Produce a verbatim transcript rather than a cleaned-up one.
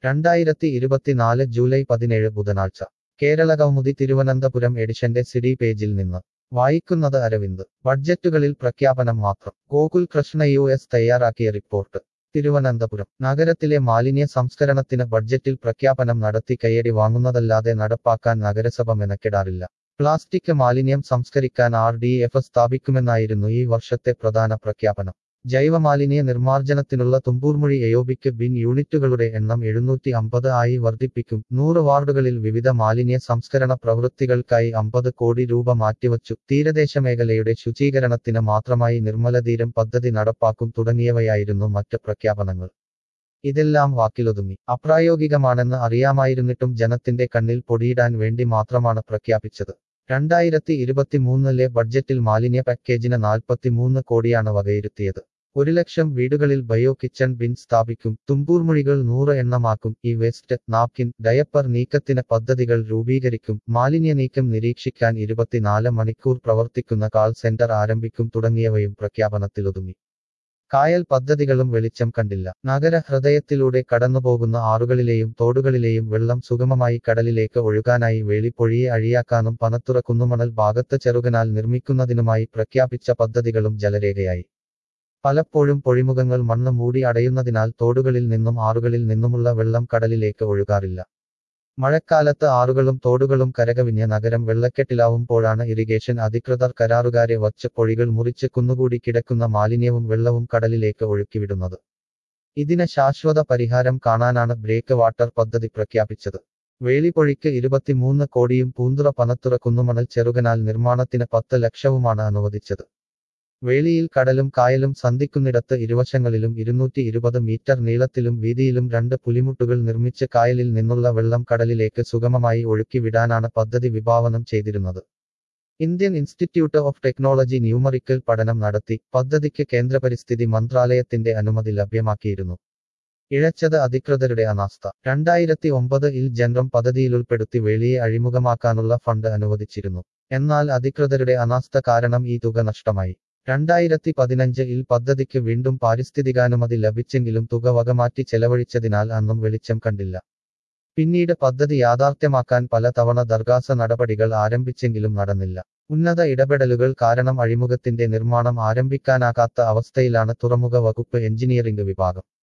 രണ്ടായിരത്തി ഇരുപത്തിനാല് ജൂലൈ പതിനേഴ് ബുധനാഴ്ച കേരളകൗമുദി തിരുവനന്തപുരം എഡിഷന്റെ സിഡി പേജിൽ നിന്ന് വായിക്കുന്നത് അരവിന്ദ്. ബഡ്ജറ്റുകളിൽ പ്രഖ്യാപനം മാത്രം. ഗോകുൽ കൃഷ്ണ യു എസ് തയ്യാറാക്കിയ റിപ്പോർട്ട്. തിരുവനന്തപുരം നഗരത്തിലെ മാലിന്യ സംസ്കരണത്തിന് ബഡ്ജറ്റിൽ പ്രഖ്യാപനം നടത്തി കയ്യടി വാങ്ങുന്നതല്ലാതെ നടപ്പാക്കാൻ നഗരസഭ മെനക്കെടാറില്ല. പ്ലാസ്റ്റിക് മാലിന്യം സംസ്കരിക്കാൻ ആർ ഡി എഫ് സ്ഥാപിക്കുമെന്നായിരുന്നു ഈ വർഷത്തെ പ്രധാന പ്രഖ്യാപനം. ജൈവമാലിന്യ നിർമ്മാർജ്ജനത്തിനുള്ള തുമ്പൂർമുഴി എയോബിക് ബിൻ യൂണിറ്റുകളുടെ എണ്ണം എഴുന്നൂറ്റി അമ്പത് ആയി വർദ്ധിപ്പിക്കും. നൂറ് വാർഡുകളിൽ വിവിധ മാലിന്യ സംസ്കരണ പ്രവൃത്തികൾക്കായി അമ്പത് കോടി രൂപ മാറ്റിവച്ചു. തീരദേശ മേഖലയുടെ ശുചീകരണത്തിന് മാത്രമായി നിർമ്മലതീരം പദ്ധതി നടപ്പാക്കും തുടങ്ങിയവയായിരുന്നു മറ്റ് പ്രഖ്യാപനങ്ങൾ. ഇതെല്ലാം വാക്കിലൊതുങ്ങി. അപ്രായോഗികമാണെന്ന് അറിയാമായിരുന്നിട്ടും ജനത്തിന്റെ കണ്ണിൽ പൊടിയിടാൻ വേണ്ടി മാത്രമാണ് പ്രഖ്യാപിച്ചത്. രണ്ടായിരത്തി ഇരുപത്തിമൂന്നിലെ ബഡ്ജറ്റിൽ മാലിന്യ പാക്കേജിന് നാൽപ്പത്തിമൂന്ന് കോടിയാണ് വകയിരുത്തിയത്. ഒരു ലക്ഷം വീടുകളിൽ ബയോ കിച്ചൺ ബിൻ സ്ഥാപിക്കും. തുമ്പൂർമുഴികൾ നൂറ് എണ്ണമാക്കും. ഇ വേസ്റ്റ്, നാപ്കിൻ, ഡയപ്പർ നീക്കത്തിന് പദ്ധതികൾ രൂപീകരിക്കും. മാലിന്യ നീക്കം നിരീക്ഷിക്കാൻ ഇരുപത്തിനാല് മണിക്കൂർ പ്രവർത്തിക്കുന്ന കാൾ സെന്റർ ആരംഭിക്കും തുടങ്ങിയവയും പ്രഖ്യാപനത്തിലൊതുങ്ങി. കായൽ പദ്ധതികളും വെളിച്ചം കണ്ടില്ല. നഗര ഹൃദയത്തിലൂടെ കടന്നുപോകുന്ന ആറുകളിലെയും തോടുകളിലെയും വെള്ളം സുഗമമായി കടലിലേക്ക് ഒഴുകാനായി വേളിപ്പൊഴിയെ അഴിയാക്കാനും പനത്തുറ കുന്നുമണൽ ഭാഗത്ത് ചെറുകനാൽ നിർമ്മിക്കുന്നതിനുമായി പ്രഖ്യാപിച്ച പദ്ധതികളും ജലരേഖയായി. പലപ്പോഴും പൊഴിമുഖങ്ങൾ മണ്ണ് മൂടി അടയുന്നതിനാൽ തോടുകളിൽ നിന്നും ആറുകളിൽ നിന്നുമുള്ള വെള്ളം കടലിലേക്ക് ഒഴുകാറില്ല. മഴക്കാലത്ത് ആറുകളും തോടുകളും കരകവിഞ്ഞ് നഗരം വെള്ളക്കെട്ടിലാവുമ്പോഴാണ് ഇറിഗേഷൻ അധികൃതർ കരാറുകാരെ വച്ച് പൊഴികൾ മുറിച്ച് കുന്നുകൂടി കിടക്കുന്ന മാലിന്യവും വെള്ളവും കടലിലേക്ക് ഒഴുക്കിവിടുന്നത്. ഇതിന് ശാശ്വത പരിഹാരം കാണാനാണ് ബ്രേക്ക് വാട്ടർ പദ്ധതി പ്രഖ്യാപിച്ചത്. വേളിപ്പൊഴിക്ക് ഇരുപത്തിമൂന്ന് കോടിയും പൂന്തുറ പനത്തുറ കുന്നുമണൽ ചെറുകനാൽ നിർമ്മാണത്തിന് പത്ത് ലക്ഷവുമാണ് അനുവദിച്ചത്. വേളിയിൽ കടലും കായലും സന്ധിക്കുന്നിടത്ത് ഇരുവശങ്ങളിലും ഇരുന്നൂറ്റി ഇരുപത് മീറ്റർ നീളത്തിലും വീതിയിലും രണ്ട് പുലിമുട്ടുകൾ നിർമ്മിച്ച് കായലിൽ നിന്നുള്ള വെള്ളം കടലിലേക്ക് സുഗമമായി ഒഴുക്കി വിടാനാണ് പദ്ധതി വിഭാവനം ചെയ്തിരുന്നത്. Indian Institute of Technology numerical പഠനം നടത്തി പദ്ധതിക്ക് കേന്ദ്ര പരിസ്ഥിതി മന്ത്രാലയത്തിന്റെ അനുമതി ലഭ്യമാക്കിയിരുന്നു. ഇഴച്ചത് അധികൃതരുടെ അനാസ്ഥ. രണ്ടായിരത്തി ഒമ്പത് ഇൽ ജൻറം പദ്ധതിയിലുൾപ്പെടുത്തി വേളിയെ അഴിമുഖമാക്കാനുള്ള ഫണ്ട് അനുവദിച്ചിരുന്നു. എന്നാൽ അധികൃതരുടെ അനാസ്ഥ കാരണം ഈ തുക നഷ്ടമായി. രണ്ടായിരത്തി പതിനഞ്ച് ഇൽ പദ്ധതിക്ക് വീണ്ടും പാരിസ്ഥിതികാനുമതി ലഭിച്ചെങ്കിലും തുക വകമാറ്റി ചെലവഴിച്ചതിനാൽ അന്നും വെളിച്ചം കണ്ടില്ല. പിന്നീട് പദ്ധതി യാഥാർത്ഥ്യമാക്കാൻ പല തവണ ദർഘാസ നടപടികൾ ആരംഭിച്ചെങ്കിലും നടന്നില്ല. ഉന്നത ഇടപെടലുകൾ കാരണം അഴിമുഖത്തിന്റെ നിർമ്മാണം ആരംഭിക്കാനാകാത്ത അവസ്ഥയിലാണ് തുറമുഖ വകുപ്പ് എഞ്ചിനീയറിംഗ് വിഭാഗം.